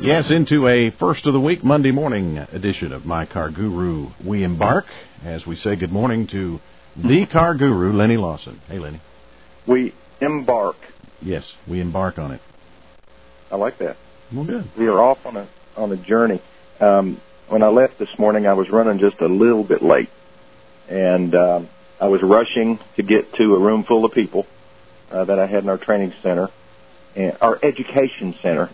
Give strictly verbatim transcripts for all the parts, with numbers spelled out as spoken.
Yes, into a first of the week Monday morning edition of My Car Guru. We embark as we say good morning to the car guru, Lenny Lawson. Hey, Lenny. We embark. Yes, we embark on it. I like that. Well, good. We are off on a on a journey. Um, when I left this morning, I was running just a little bit late, and um, I was rushing to get to a room full of people uh, that I had in our training center, and our education center.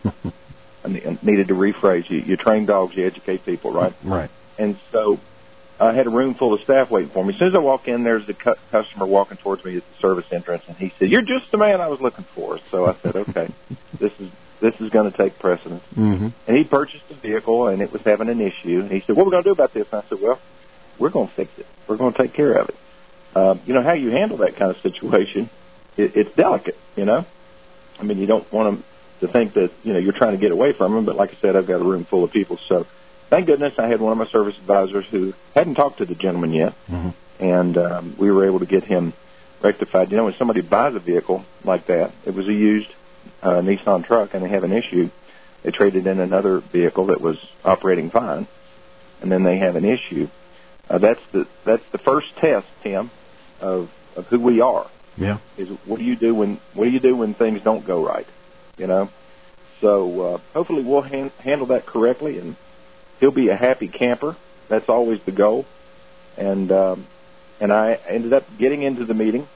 I needed to rephrase. You, you train dogs, you educate people, right? Right. And so I had a room full of staff waiting for me. As soon as I walk in, there's the cu- customer walking towards me at the service entrance, and he said, "You're just the man I was looking for." So I said, "Okay, this is this is going to take precedence." Mm-hmm. And he purchased a vehicle, and it was having an issue. And he said, "What are we going to do about this?" And I said, "Well, we're going to fix it. We're going to take care of it." Um, you know, how you handle that kind of situation, it, it's delicate, you know. I mean, you don't want to to think that, you know, you're trying to get away from them. But like I said, I've got a room full of people. So thank goodness I had one of my service advisors who hadn't talked to the gentleman yet. Mm-hmm. And um, we were able to get him rectified. You know, when somebody buys a vehicle like that, it was a used uh, Nissan truck, and they have an issue. They traded in another vehicle that was operating fine, and then they have an issue. Uh, that's the that's the first test, Tim, of, of who we are. Yeah. Is what do you do when what do you do when things don't go right? You know, so uh, hopefully we'll han- handle that correctly, and he'll be a happy camper. That's always the goal. And um, and I ended up getting into the meeting,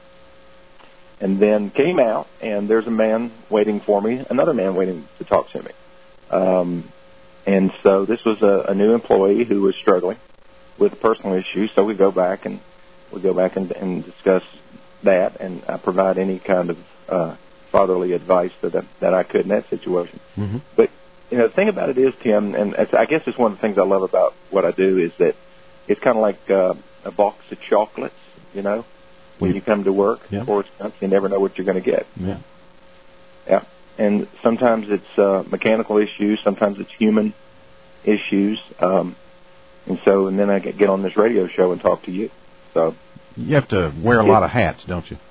and then came out, and there's a man waiting for me, another man waiting to talk to me. Um, and so this was a, a new employee who was struggling with personal issues. So we go back and we go back and, and discuss that, and I provide any kind of uh, fatherly advice that I, that I could in that situation. Mm-hmm. But, you know, the thing about it is, Tim, and it's, I guess it's one of the things I love about what I do, is that it's kind of like uh, a box of chocolates, you know, when you come to work. Yeah. Or it's, you never know what you're going to get. Yeah. Yeah. And sometimes it's uh, mechanical issues, sometimes it's human issues. Um, and so, and then I get on this radio show and talk to you. So you have to wear a lot of hats, don't you?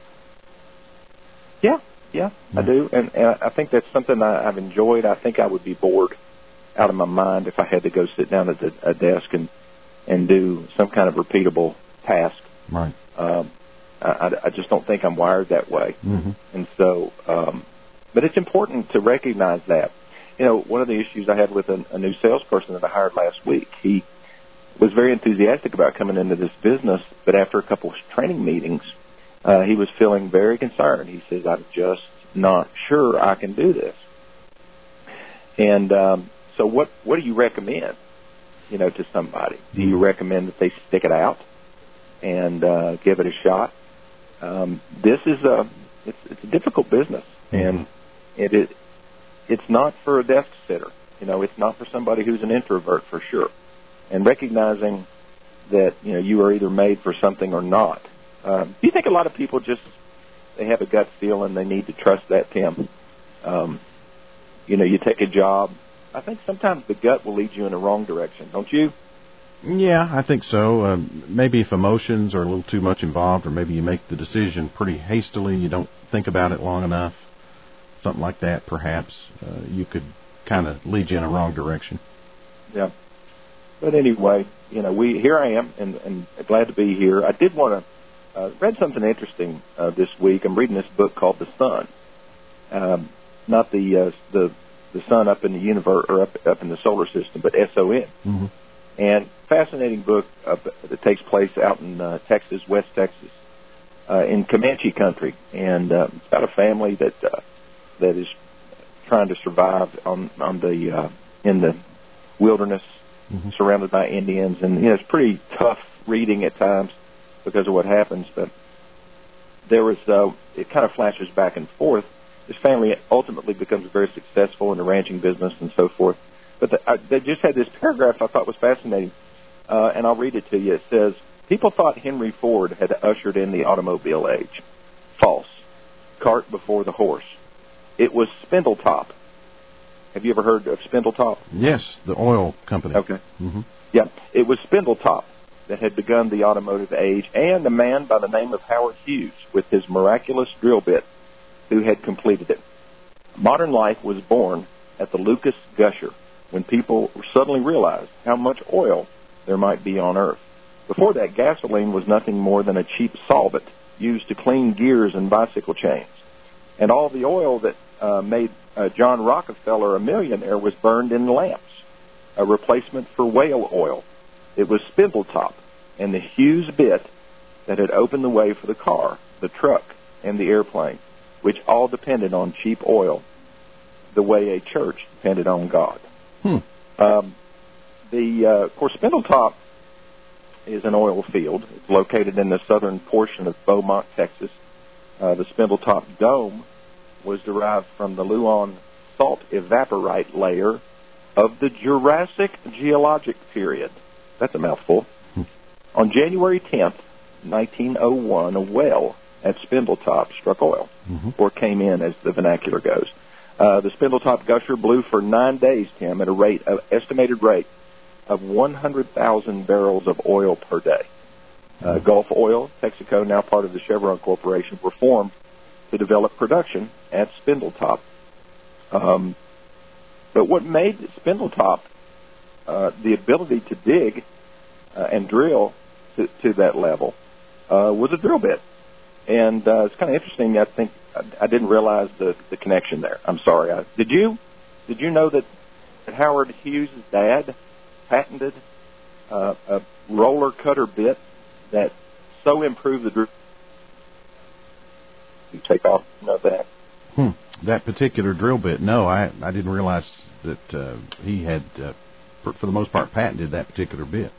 Yeah. Yeah, I do, and, and I think that's something I, I've enjoyed. I think I would be bored out of my mind if I had to go sit down at the, a desk and and do some kind of repeatable task. Right. Um, I, I just don't think I'm wired that way, mm-hmm. and so. Um, but it's important to recognize that. You know, one of the issues I had with a, a new salesperson that I hired last week, he was very enthusiastic about coming into this business, but after a couple of training meetings, Uh, he was feeling very concerned. He says, "I'm just not sure I can do this." And um, so what, what do you recommend, you know, to somebody? Do you recommend that they stick it out and uh, give it a shot? Um, this is a, it's, it's a difficult business, and it, it it's not for a desk sitter. You know, it's not for somebody who's an introvert, for sure. And recognizing that, you know, you are either made for something or not. Um, do you think a lot of people just, they have a gut feel and they need to trust that, Tim? Um, you know, you take a job. I think sometimes the gut will lead you in the wrong direction, don't you? Yeah, I think so. Uh, maybe if emotions are a little too much involved, or maybe you make the decision pretty hastily, you don't think about it long enough, something like that, perhaps, uh, you could kind of lead you in a wrong direction. Yeah. But anyway, you know, we here I am, and, and glad to be here. I did want to Uh, read something interesting uh, this week. I'm reading this book called The Sun, um, not the uh, the the sun up in the universe or up up in the solar system, but S O N. Mm-hmm. And fascinating book uh, that takes place out in uh, Texas, West Texas, uh, in Comanche country, and uh, it's about a family that uh, that is trying to survive on on the uh, in the wilderness, mm-hmm. surrounded by Indians, and you know it's pretty tough reading at times because of what happens, but there was, uh, it kind of flashes back and forth. This family ultimately becomes very successful in the ranching business and so forth. But the, I, they just had this paragraph I thought was fascinating, uh, and I'll read it to you. It says, "People thought Henry Ford had ushered in the automobile age. False. Cart before the horse. It was Spindletop." Have you ever heard of Spindletop? Yes, the oil company. Okay. Mm-hmm. Yeah, it was Spindletop that had begun the automotive age, and a man by the name of Howard Hughes with his miraculous drill bit who had completed it. Modern life was born at the Lucas Gusher when people suddenly realized how much oil there might be on Earth. Before that, gasoline was nothing more than a cheap solvent used to clean gears and bicycle chains. And all the oil that uh, made uh, John Rockefeller a millionaire was burned in lamps, a replacement for whale oil. It was Spindletop and the Hughes bit that had opened the way for the car, the truck, and the airplane, which all depended on cheap oil, the way a church depended on God. Hmm. Um, the uh, of course, Spindletop is an oil field. It's located in the southern portion of Beaumont, Texas. Uh, the Spindletop Dome was derived from the Luon salt evaporite layer of the Jurassic geologic period. That's a mouthful. Hmm. On January tenth, nineteen oh one, a well at Spindletop struck oil, mm-hmm. or came in, as the vernacular goes. Uh, the Spindletop Gusher blew for nine days, Tim, at a rate, of estimated rate of one hundred thousand barrels of oil per day. Uh, Gulf Oil, Texaco, now part of the Chevron Corporation, were formed to develop production at Spindletop. Um, but what made Spindletop uh, the ability to dig uh, and drill to, to that level uh, was a drill bit. And uh, it's kind of interesting. I think I, I didn't realize the, the connection there. I'm sorry. I, did you? Did you know that, that Howard Hughes' dad patented uh, a roller cutter bit that so improved the drill? You take off. You know that. Hmm. That particular drill bit. No, I I didn't realize that uh, he had, uh, for, for the most part, patented that particular bit.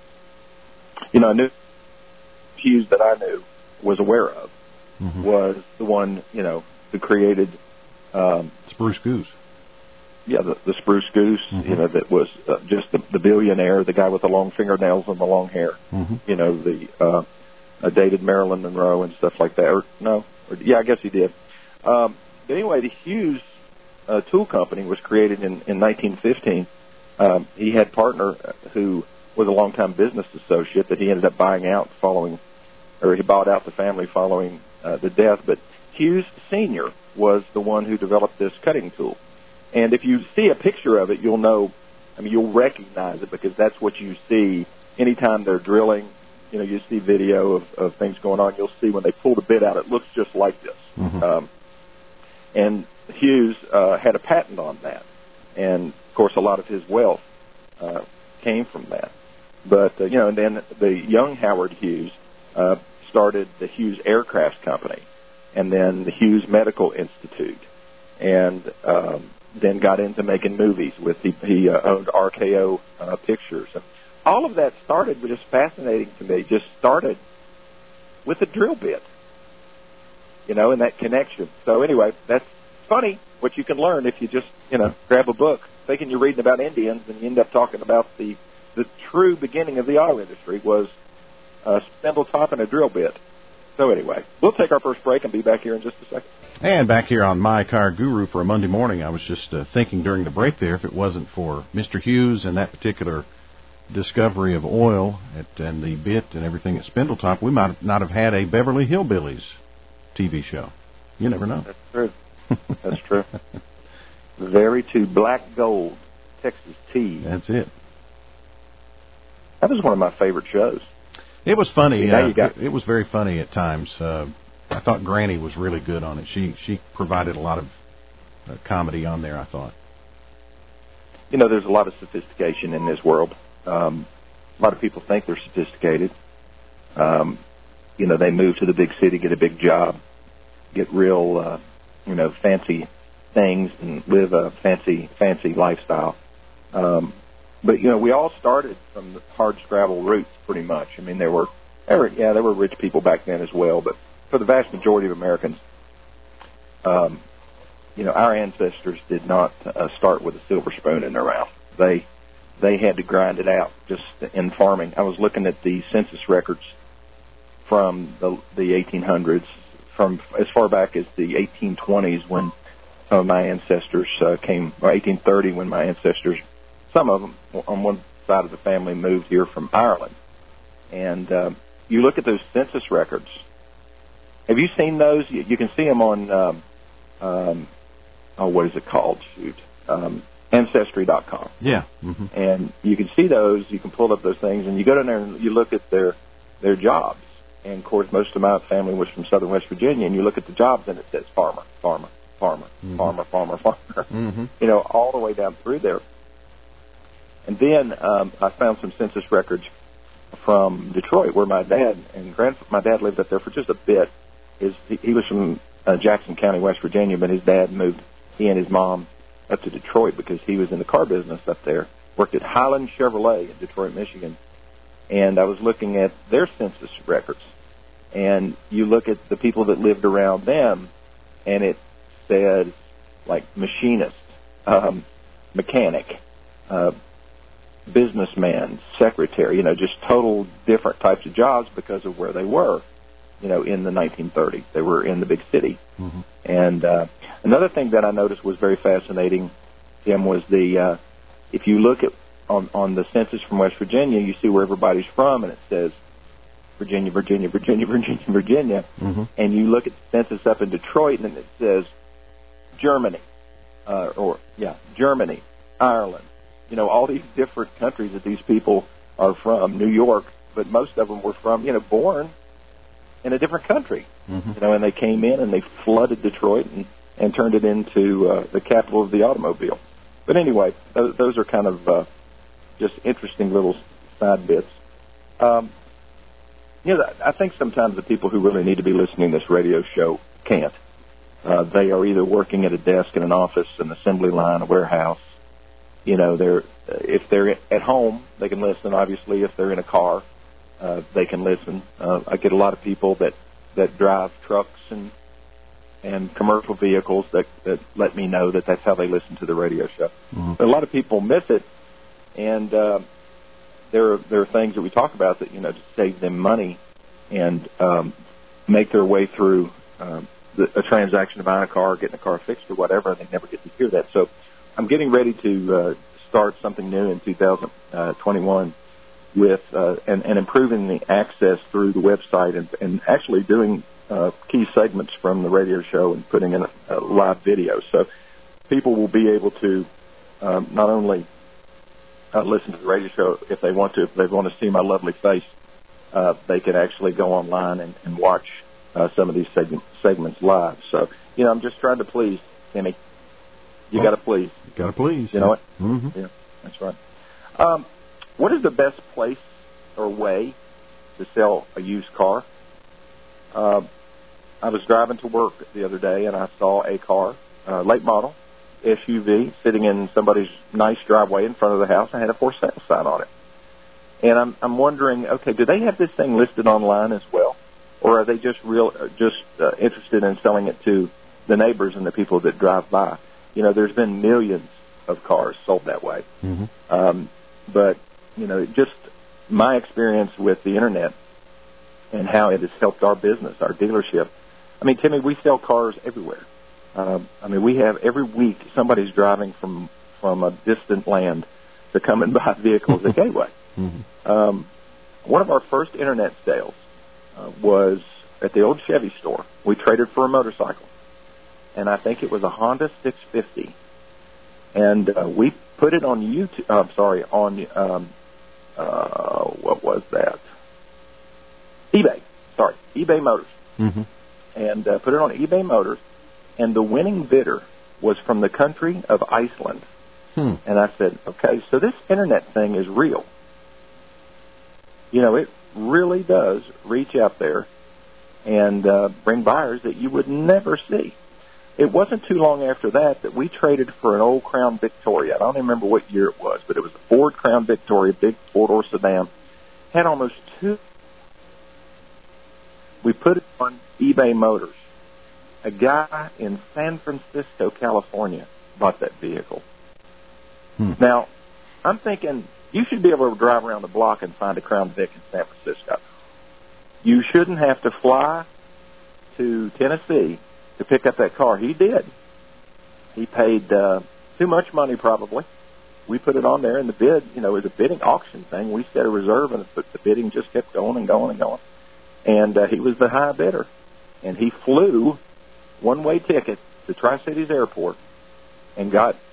You know, I knew Hughes that I knew was aware of. Mm-hmm. Was the one, you know, who created um, Spruce Goose. Yeah, the, the Spruce Goose, mm-hmm. you know, that was uh, just the, the billionaire, the guy with the long fingernails and the long hair. Mm-hmm. You know, the uh, uh, dated Marilyn Monroe and stuff like that. Or, no, or, yeah, I guess he did. Um, but anyway, the Hughes uh, Tool Company was created in, in nineteen fifteen. Um, he had a partner who was a longtime business associate that he ended up buying out following, or he bought out the family following Uh, the death, but Hughes Senior was the one who developed this cutting tool. And if you see a picture of it, you'll know, I mean, you'll recognize it because that's what you see anytime they're drilling. You know, you see video of, of things going on. You'll see when they pull the bit out, it looks just like this. Mm-hmm. Um, and Hughes uh, had a patent on that. And, of course, a lot of his wealth uh, came from that. But, uh, you know, and then the young Howard Hughes uh, started the Hughes Aircraft Company, and then the Hughes Medical Institute, and um, then got into making movies. With he, he uh, owned R K O uh, Pictures. And all of that started, which is fascinating to me, just started with a drill bit, you know, and that connection. So anyway, that's funny what you can learn if you just, you know, grab a book thinking you're reading about Indians, and you end up talking about the the true beginning of the auto industry was Uh, Spindletop and a drill bit. So anyway, we'll take our first break and be back here in just a second. And back here on My Car Guru for a Monday morning, I was just uh, thinking during the break there, if it wasn't for Mister Hughes and that particular discovery of oil at, and the bit and everything at Spindletop, we might not have had a Beverly Hillbillies T V show. You never know. That's true. That's true. Very to Black Gold, Texas Tea. That's it. That was one of my favorite shows. It was funny. Yeah, uh, it, it was very funny at times. Uh, I thought Granny was really good on it. She she provided a lot of uh, comedy on there, I thought. You know, there's a lot of sophistication in this world. Um, a lot of people think they're sophisticated. Um, you know, they move to the big city, get a big job, get real, uh, you know, fancy things, and live a fancy, fancy lifestyle. Um But, you know, we all started from the hard scrabble roots pretty much. I mean, there were, there were, yeah, there were rich people back then as well. But for the vast majority of Americans, um, you know, our ancestors did not uh, start with a silver spoon in their mouth. They they had to grind it out just in farming. I was looking at the census records from the, the eighteen hundreds, from as far back as the eighteen twenties when some of my ancestors uh, came, or eighteen thirty when my ancestors, some of them on one side of the family moved here from Ireland. And uh, you look at those census records. Have you seen those? You, you can see them on, um, um, oh, what is it called? Shoot. Um, Ancestry dot com. Yeah. Mm-hmm. And you can see those, you can pull up those things, and you go down there and you look at their their jobs. And, of course, most of my family was from southern West Virginia, and you look at the jobs, and it says farmer, farmer, farmer, mm-hmm. farmer, farmer, farmer, mm-hmm. you know, all the way down through there. And then um, I found some census records from Detroit, where my dad and grand my dad lived up there for just a bit. His he, he was from uh, Jackson County, West Virginia, but his dad moved he and his mom up to Detroit because he was in the car business up there. Worked at Highland Chevrolet in Detroit, Michigan, and I was looking at their census records, and you look at the people that lived around them, and it says like machinist, um, mechanic. Uh, businessman, secretary, you know, just total different types of jobs because of where they were, you know, in the nineteen thirties. They were in the big city. Mm-hmm. And uh, another thing that I noticed was very fascinating, Tim, was the, uh, if you look at on, on the census from West Virginia, you see where everybody's from, and it says Virginia, Virginia, Virginia, Virginia, Virginia. Mm-hmm. And you look at the census up in Detroit, and it says Germany, uh, or, yeah, Germany, Ireland. You know, all these different countries that these people are from, New York, but most of them were from, you know, born in a different country. Mm-hmm. You know, and they came in and they flooded Detroit and, and turned it into uh, the capital of the automobile. But anyway, those, those are kind of uh, just interesting little side bits. Um, you know, I think sometimes the people who really need to be listening to this radio show can't. Uh, they are either working at a desk in an office, an assembly line, a warehouse. You know, they're if they're at home, they can listen. Obviously, if they're in a car, uh, they can listen. Uh, I get a lot of people that, that drive trucks and and commercial vehicles that, that let me know that that's how they listen to the radio show. Mm-hmm. But a lot of people miss it, and uh, there are there are things that we talk about that, you know, to save them money and um, make their way through um, the, a transaction of buying a car, getting a car fixed, or whatever. And they never get to hear that. So I'm getting ready to uh, start something new in two thousand twenty-one with uh, and, and improving the access through the website and, and actually doing uh, key segments from the radio show and putting in a, a live video. So people will be able to um, not only uh, listen to the radio show if they want to, if they want to see my lovely face, uh, they can actually go online and, and watch uh, some of these segment, segments live. So, you know, I'm just trying to please, Timmy. You well, got to please. You got to please. You yeah. know what? Mm-hmm. Yeah, that's right. Um, what is the best place or way to sell a used car? Uh, I was driving to work the other day, and I saw a car, uh, late model, S U V, sitting in somebody's nice driveway in front of the house. I had a for sale sign on it. And I'm, I'm wondering, okay, do they have this thing listed online as well? Or are they just real, just uh, interested in selling it to the neighbors and the people that drive by? You know, there's been millions of cars sold that way. Mm-hmm. Um, but, you know, just my experience with the Internet and how it has helped our business, our dealership. I mean, Timmy, we sell cars everywhere. Um, I mean, we have every week somebody's driving from, from a distant land to come and buy vehicles at Gateway. Mm-hmm. Um, one of our first Internet sales uh, was at the old Chevy store. We traded for a motorcycle. And I think it was a Honda six fifty, and uh, we put it on YouTube. Uh, I'm sorry, on um, uh, what was that? eBay. Sorry, eBay Motors, mm-hmm. and uh, put it on eBay Motors. And the winning bidder was from the country of Iceland. Hmm. And I said, okay, so this Internet thing is real. You know, it really does reach out there and uh, bring buyers that you would never see. It wasn't too long after that that we traded for an old Crown Victoria. I don't even remember what year it was, but it was a Ford Crown Victoria, big four-door sedan. Had almost two. We put it on eBay Motors. A guy in San Francisco, California, bought that vehicle. Hmm. Now, I'm thinking you should be able to drive around the block and find a Crown Vic in San Francisco. You shouldn't have to fly to Tennessee to pick up that car. He did. He paid uh, too much money, probably. We put it on there, and the bid, you know, it was a bidding auction thing. We set a reserve, and the bidding just kept going and going and going. And uh, he was the high bidder. And he flew one-way ticket to Tri-Cities Airport and got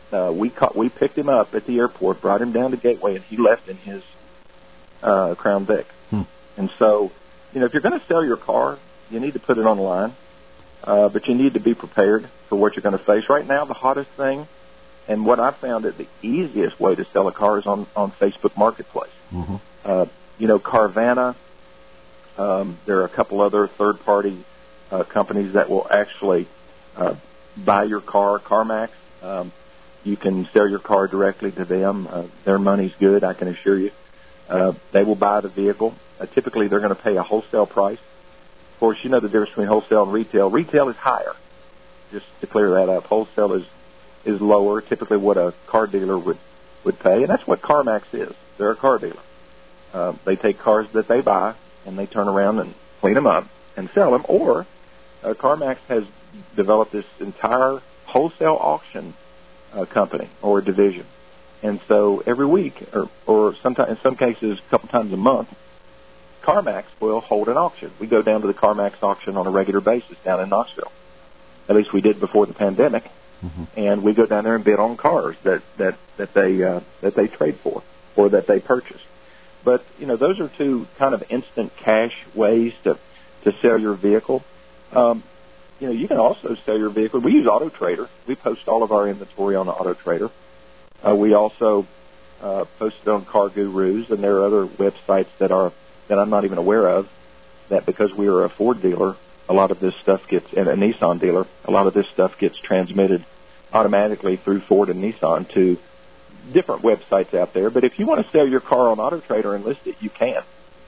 Uh, we caught, we picked him up at the airport, brought him down to Gateway, and he left in his uh, Crown Vic. Hmm. And so, you know, if you're going to sell your car, you need to put it on the line, uh, but you need to be prepared for what you're going to face. Right now, the hottest thing, and what I found that the easiest way to sell a car is on, on Facebook Marketplace. Mm-hmm. Uh, you know, Carvana, um, there are a couple other third-party uh, companies that will actually uh, buy your car. CarMax, um, you can sell your car directly to them. Uh, their money's good, I can assure you. Uh, they will buy the vehicle. Uh, typically, they're going to pay a wholesale price. Of course, you know the difference between wholesale and retail. Retail is higher, just to clear that up. Wholesale is, is lower, typically what a car dealer would, would pay, and that's what CarMax is. They're a car dealer. Uh, they take cars that they buy, and they turn around and clean them up and sell them. Or uh, CarMax has developed this entire wholesale auction uh, company or division. And so every week, or, or sometime, in some cases a couple times a month, CarMax will hold an auction. We go down to the CarMax auction on a regular basis down in Knoxville. At least we did before the pandemic. Mm-hmm. And we go down there and bid on cars that, that, that, they, uh, that they trade for or that they purchase. But, you know, those are two kind of instant cash ways to, to sell your vehicle. Um, you know, you can also sell your vehicle. We use Auto Trader. We post all of our inventory on Auto Trader. Uh, we also uh, post it on Car Gurus, and there are other websites that are that I'm not even aware of, that because we are a Ford dealer, a lot of this stuff gets, and a Nissan dealer, a lot of this stuff gets transmitted automatically through Ford and Nissan to different websites out there. But if you want to sell your car on Auto Trader and list it, you can.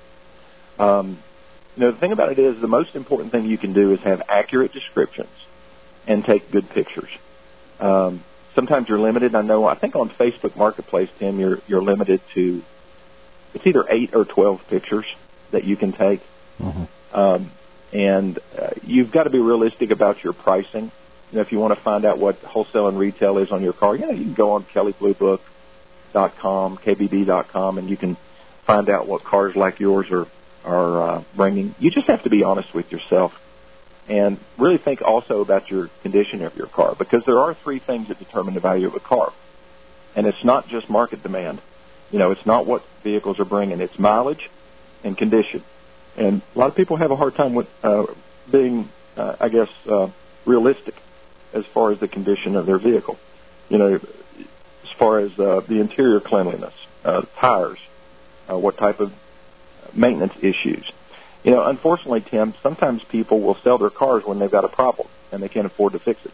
Um, you know, the thing about it is the most important thing you can do is have accurate descriptions and take good pictures. Um, sometimes you're limited. I know, I think on Facebook Marketplace, Tim, you're, you're limited to, it's either eight or twelve pictures that you can take. Mm-hmm. Um, and uh, you've got to be realistic about your pricing. You know, if you want to find out what wholesale and retail is on your car, you know, you can go on Kelley Blue Book dot com, K B B dot com, and you can find out what cars like yours are, are uh, bringing. You just have to be honest with yourself and really think also about your condition of your car, because there are three things that determine the value of a car. And it's not just market demand. You know, it's not what vehicles are bringing. It's mileage and condition. And a lot of people have a hard time with uh, being, uh, I guess, uh, realistic as far as the condition of their vehicle. You know, as far as uh, the interior cleanliness, uh, tires, uh, what type of maintenance issues. You know, unfortunately, Tim, sometimes people will sell their cars when they've got a problem and they can't afford to fix it.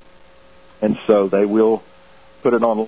And so they will put it on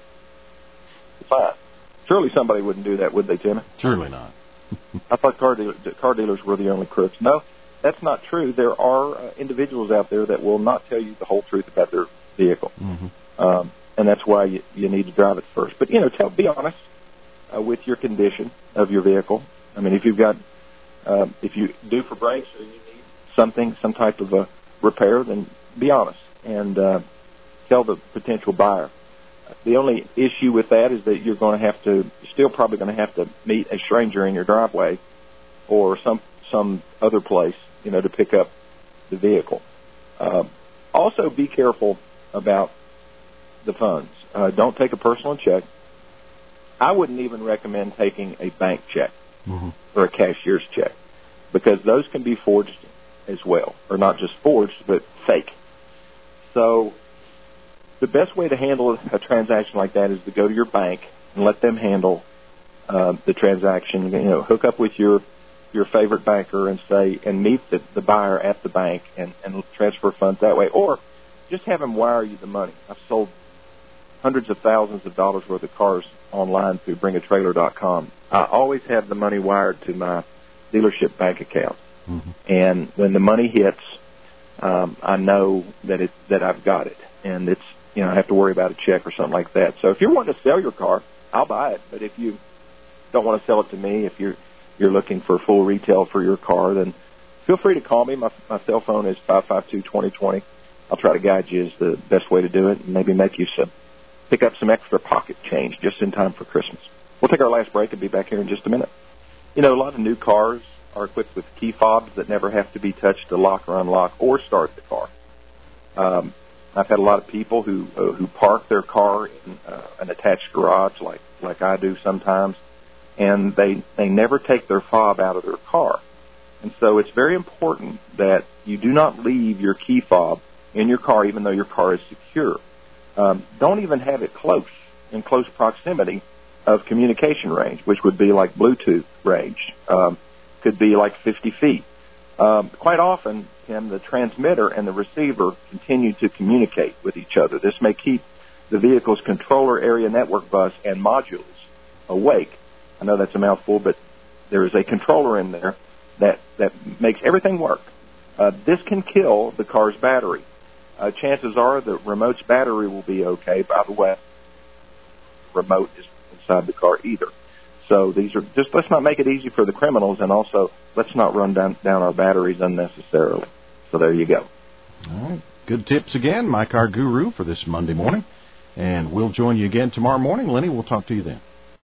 fine. Surely somebody wouldn't do that, would they, Tim? Surely not. I thought car, dealer, car dealers were the only crooks. No, that's not true. There are uh, individuals out there that will not tell you the whole truth about their vehicle. Mm-hmm. Um, and that's why you, you need to drive it first. But, you know, tell, be honest uh, with your condition of your vehicle. I mean, if you've got, uh, if you do for brakes or you need something, some type of a repair, then be honest and uh, tell the potential buyer. The only issue with that is that you're going to have to, you're still probably going to have to meet a stranger in your driveway or some some other place, you know, to pick up the vehicle. Uh, also, be careful about the funds. Uh, don't take a personal check. I wouldn't even recommend taking a bank check mm-hmm. or a cashier's check, because those can be forged as well, or not just forged, but fake. So the best way to handle a transaction like that is to go to your bank and let them handle uh, the transaction. You know, hook up with your your favorite banker and say and meet the, the buyer at the bank and, and transfer funds that way, or just have them wire you the money. I've sold hundreds of thousands of dollars worth of cars online through bring a trailer dot com. I always have the money wired to my dealership bank account, mm-hmm. and when the money hits, um, I know that it that I've got it, and it's, you know, I have to worry about a check or something like that. So if you're wanting to sell your car, I'll buy it. But if you don't want to sell it to me, if you're you're looking for full retail for your car, then feel free to call me. My my cell phone is five five two, two zero two zero. I'll try to guide you as the best way to do it, and maybe make you some pick up some extra pocket change just in time for Christmas. We'll take our last break and be back here in just a minute. You know, a lot of new cars are equipped with key fobs that never have to be touched to lock or unlock or start the car. Um, I've had a lot of people who uh, who park their car in uh, an attached garage, like like I do sometimes, and they they never take their fob out of their car. And so it's very important that you do not leave your key fob in your car, even though your car is secure. Um, don't even have it close, in close proximity of communication range, which would be like Bluetooth range. Um, could be like fifty feet. Um, quite often, Tim, the transmitter and the receiver continue to communicate with each other. This may keep the vehicle's controller area network bus and modules awake. I know that's a mouthful, but there is a controller in there that, that makes everything work. Uh, this can kill the car's battery. Uh, chances are the remote's battery will be okay. By the way, the remote is inside the car either. So these are just, let's not make it easy for the criminals, and also let's not run down, down our batteries unnecessarily. So there you go. All right. Good tips again, My Car Guru, for this Monday morning. And we'll join you again tomorrow morning. Lenny, we'll talk to you then.